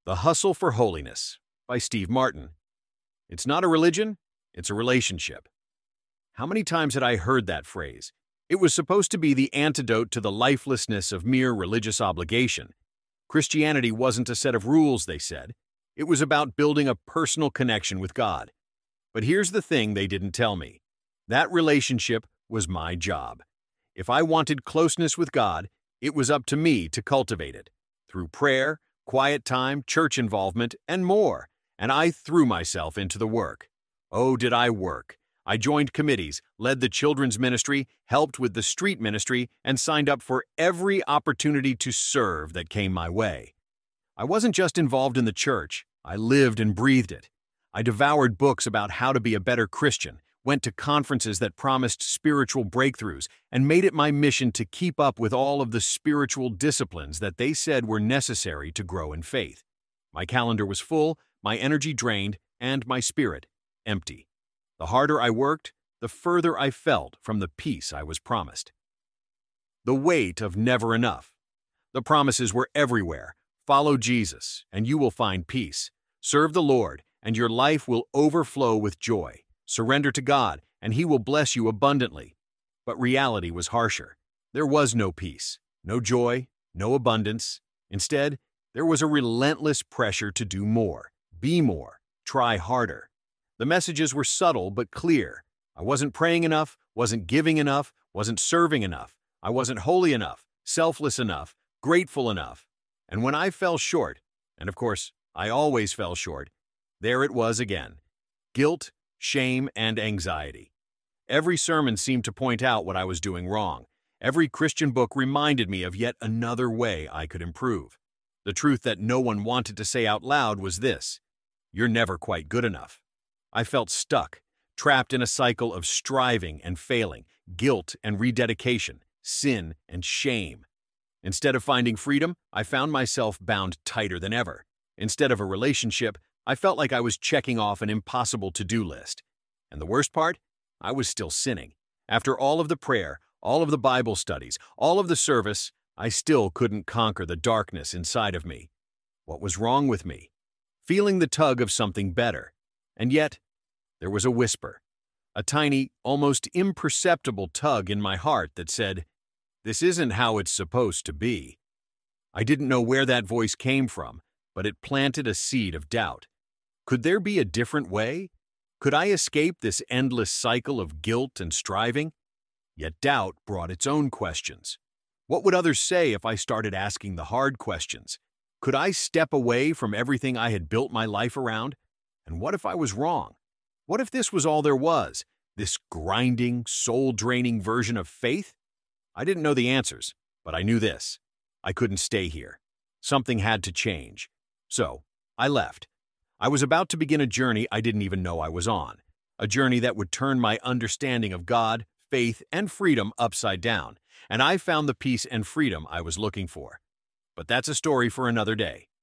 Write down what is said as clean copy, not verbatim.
The Hustle for Holiness by Steve Martin. It's not a religion, it's a relationship. How many times had I heard that phrase? It was supposed to be the antidote to the lifelessness of mere religious obligation. Christianity wasn't a set of rules, they said. It was about building a personal connection with God. But here's the thing they didn't tell me. That relationship was my job. If I wanted closeness with God, it was up to me to cultivate it. Through prayer, quiet time, church involvement, and more. And I threw myself into the work. Oh, did I work! I joined committees, led the children's ministry, helped with the street ministry, and signed up for every opportunity to serve that came my way. I wasn't just involved in the church, I lived and breathed it. I devoured books about how to be a better Christian, went to conferences that promised spiritual breakthroughs, and made it my mission to keep up with all of the spiritual disciplines that they said were necessary to grow in faith. My calendar was full, my energy drained, and my spirit empty. The harder I worked, the further I felt from the peace I was promised. The weight of never enough. The promises were everywhere. Follow Jesus, and you will find peace. Serve the Lord, and your life will overflow with joy. Surrender to God, and He will bless you abundantly. But reality was harsher. There was no peace, no joy, no abundance. Instead, there was a relentless pressure to do more, be more, try harder. The messages were subtle but clear. I wasn't praying enough, wasn't giving enough, wasn't serving enough. I wasn't holy enough, selfless enough, grateful enough. And when I fell short, and of course, I always fell short, there it was again. Guilt, shame, and anxiety. Every sermon seemed to point out what I was doing wrong. Every Christian book reminded me of yet another way I could improve. The truth that no one wanted to say out loud was this: you're never quite good enough. I felt stuck, trapped in a cycle of striving and failing, guilt and rededication, sin and shame. Instead of finding freedom, I found myself bound tighter than ever. Instead of a relationship, I felt like I was checking off an impossible to-do list. And the worst part? I was still sinning. After all of the prayer, all of the Bible studies, all of the service, I still couldn't conquer the darkness inside of me. What was wrong with me? Feeling the tug of something better. And yet, there was a whisper, a tiny, almost imperceptible tug in my heart that said, "This isn't how it's supposed to be." I didn't know where that voice came from, but it planted a seed of doubt. Could there be a different way? Could I escape this endless cycle of guilt and striving? Yet doubt brought its own questions. What would others say if I started asking the hard questions? Could I step away from everything I had built my life around? And what if I was wrong? What if this was all there was, this grinding, soul-draining version of faith? I didn't know the answers, but I knew this: I couldn't stay here. Something had to change. So, I left. I was about to begin a journey I didn't even know I was on, a journey that would turn my understanding of God, faith, and freedom upside down, and I found the peace and freedom I was looking for. But that's a story for another day.